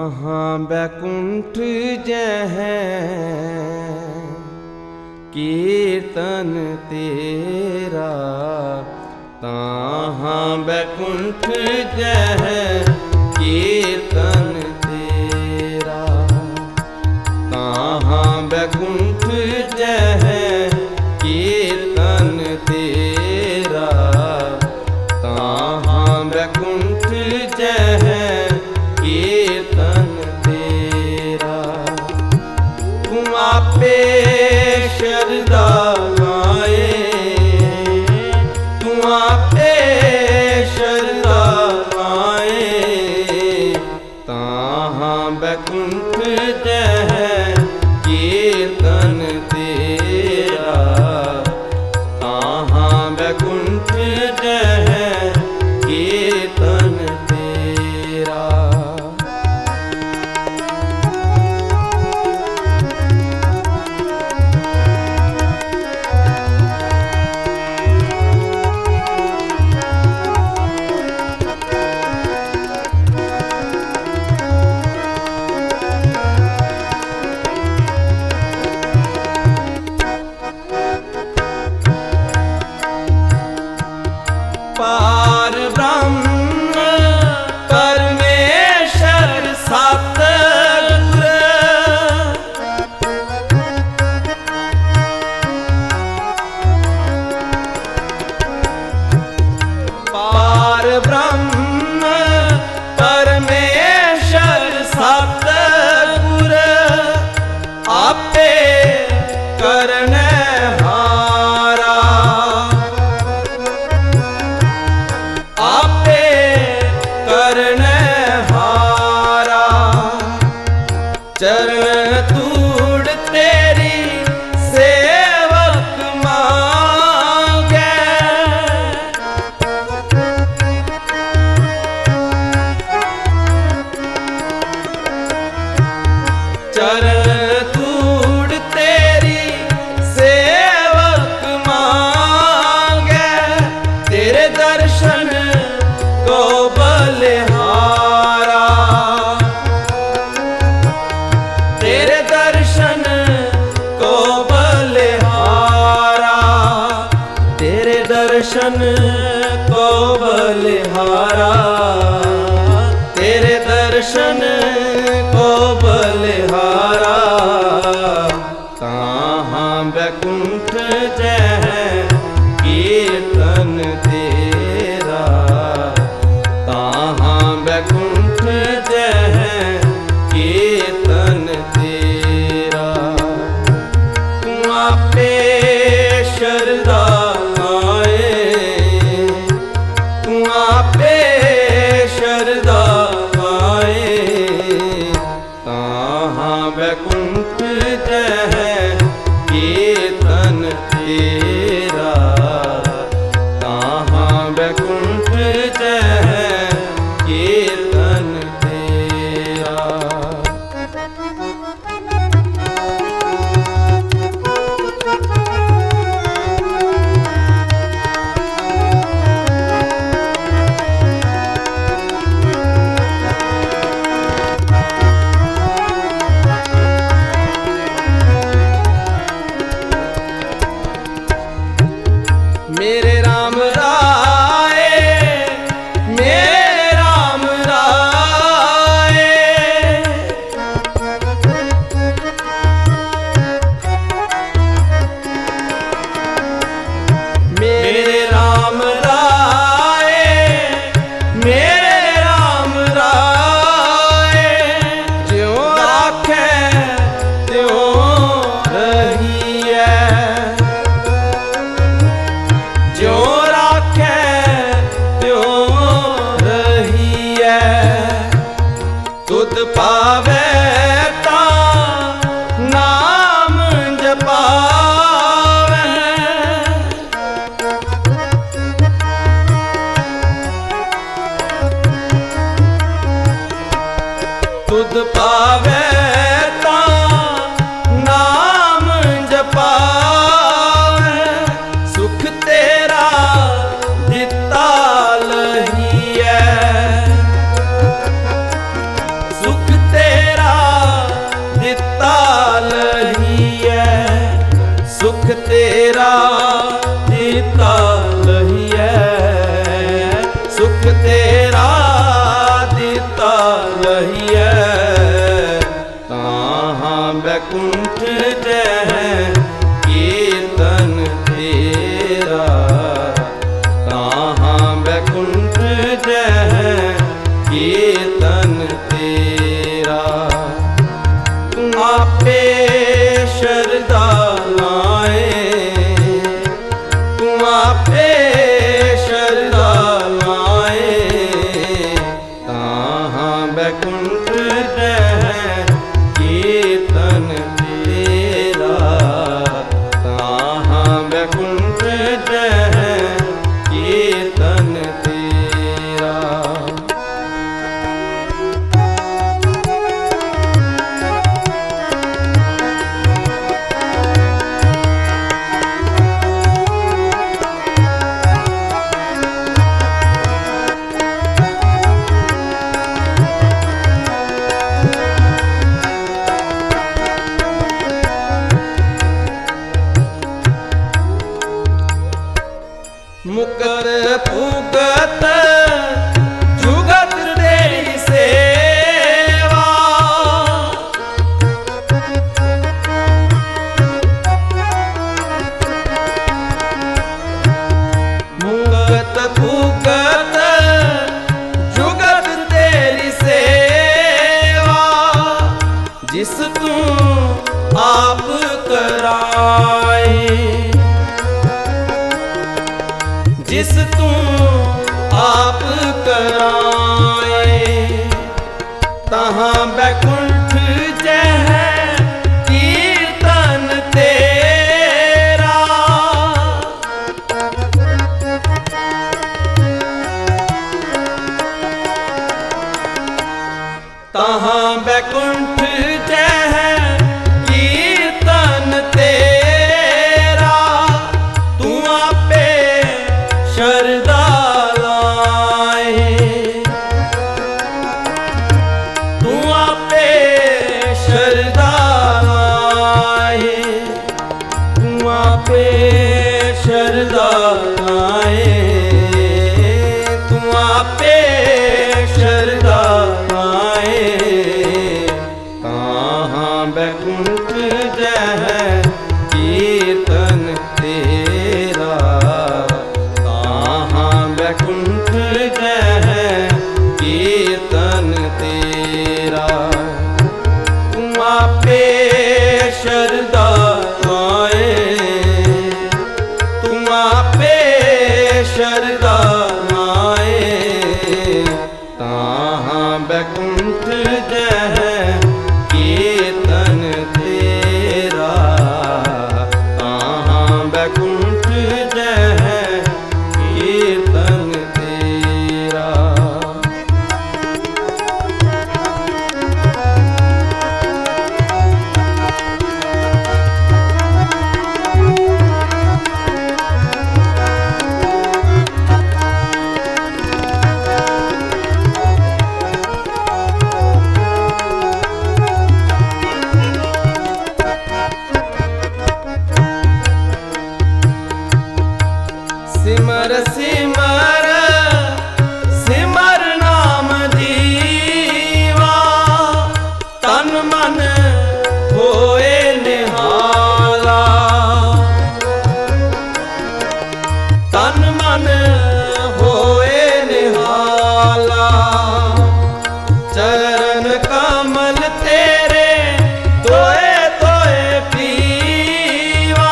ताहाँ बैकुंठ जह कीर्तन तेरा, ताहाँ बैकुंठ जह कीर्तन तेरा, ताहाँ बैकुंठ जह कीर्तन तेरा, ताहाँ बैकुंठ जह कीर्तन तेरा। तू आपे शरदा गाए, तू आपे शरदा गाए, ताहाँ बैकुंठ जह कीर्तन तेरा, ताहाँ बैकुंठ जह कीर्तन तेरा। पार ब्रह्म परमेश्वर सतगुर, पार ब्रह्म परमेश्वर सतगुर, आपे करने चरण तूड़ तेरी सेवक मांगे, चरण तूड़ तेरी सेवक मांगे, तेरे दर्शन को बलिहारा, तेरे दर्शन को बलिहारा, तेरे दर्शन को बलिहारा, तेरे दर्शन को बलिहारा, ताहाँ बैकुंठ जह कीर्तन तेरा, ताहाँ बैकुंठ जह कीर्तन तेरा। तू आपे शरदा गाए, तू आपे शरदा गाए, ताहाँ बैकुंठ जह कीर्तन तेरा, ताहाँ बैकुंठ जह कीर्तन तेरा। मेरे राम राय, मेरे राम राय, मेरे राम राय, मेरे राम राय, ज्यों राखे त्यों रहिए, ज्यों राखे त्यों रहिए, तुध पावे तां नाम जपावे, तुध पावे तां नाम जपावे, सुख तेरा दिता लहिए, सुख तेरा बैकुंठ जय कीर्तन तेरा, ताहाँ बैकुंठ जय कीर्तन तेरा। मुकर फूकत जुगत तेरी सेवा, मुकत फूकत जुगत तेरी सेवा, जिस तू आप कराए, जिस तू आप कराए, तहाँ बैकुंठ जय कीर्तन तेरा। तहाँ बैकुंठ जय कीर्तन तेरा, तू आपे शरदा लाए, तू आपे शरदा लाए, तू आपे शरदा लाए, तू आपे शरदा लाए, ताहाँ बैकुंठ जय कीर्तन तेरा, बैकुंठ जय कीर्तन तेरा। तू आपे शरदा लाए, तू आपे शरदा लाए, ताहाँ बैकुंठ जय कीर्तन तेरा, ताहाँ बैकुंठ जय कीर्तन तेरा। सिमर सिमर सिमर नाम दीवा, तन मन होए निहाला, तन मन होए निहाला, चरण कमल तेरे तोए तोए पीवा,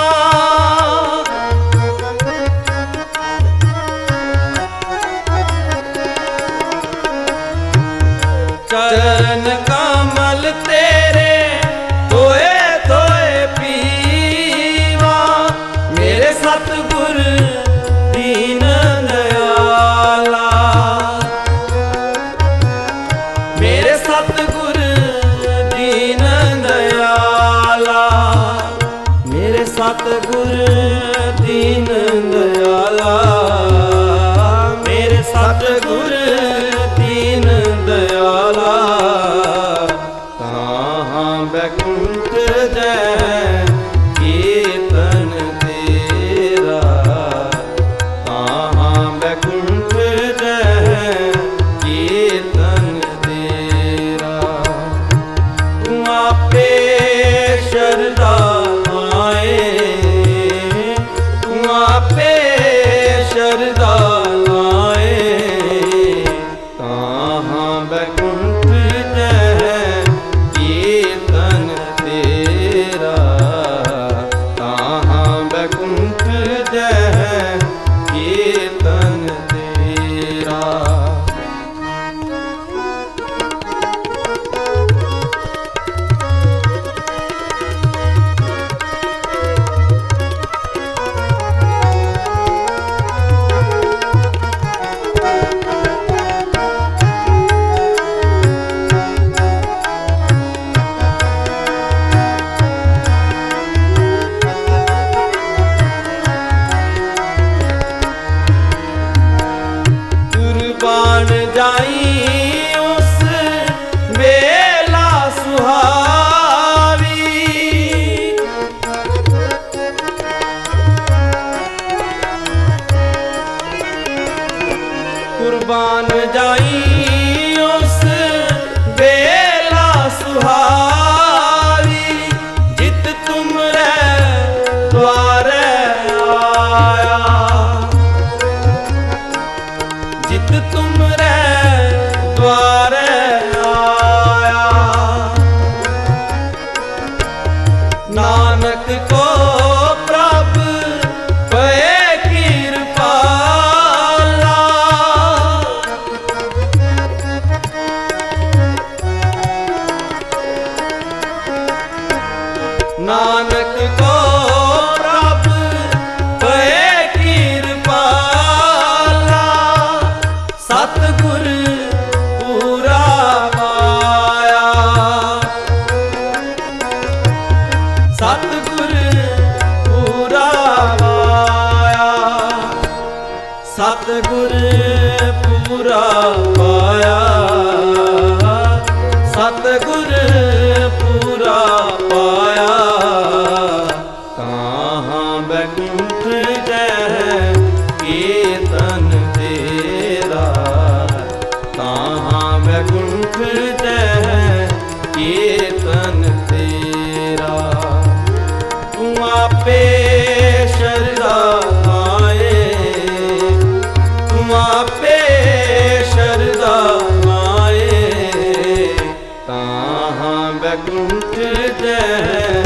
चरण कमल तेरे तोए तोए पीवा, मेरे सतगुर दीन दयाला, मेरे सतगुर दीन दयाला, मेरे सतगुर दीन दयाला, मेरे सतगुर दीन दयाला, ताहाँ बैकुंठ जय कीर्तन तेरा, ताहाँ बैकुंठ जय कीर्तन तेरा। तू आपे शरदा लाए, तू आपे शरदा लाए, ताहाँ बैकुंठ जय कीर्तन ਨਾਨਕ ਕੋ ਪ੍ਰਭ ਭਏ ਕਿਰਪਾਲਾ, ਸਤਿਗੁਰ ਪੂਰਾ ਪਾਇਆ। ਸਤਿਗੁਰ ਪੂਰਾ ਪਾਇਆ, ਸਤਿਗੁਰ ਪੂਰਾ ਪਾਇਆ, ਸਤਿਗੁਰ ਪੂਰਾ ਪਾਇਆ। ਤਾਹਾਂ ਬੈਕੁੰਠ ਜੈ ਕੀਰਤਨ ਤੇਰਾ, ਤਾਹਾਂ ਬੈਕੁੰਠ ਜੈ ਕੀਰਤਨ ਤੇਰਾ। ਤੂੰ ਆਪੇ ਸ਼ਰਧਾ ਆਏ, ਤੂੰ ਆਪੇ ਸ਼ਰਧਾ ਆਏ, ਤਾਹਾਂ ਬੈਕੁੰਠ ਜੈ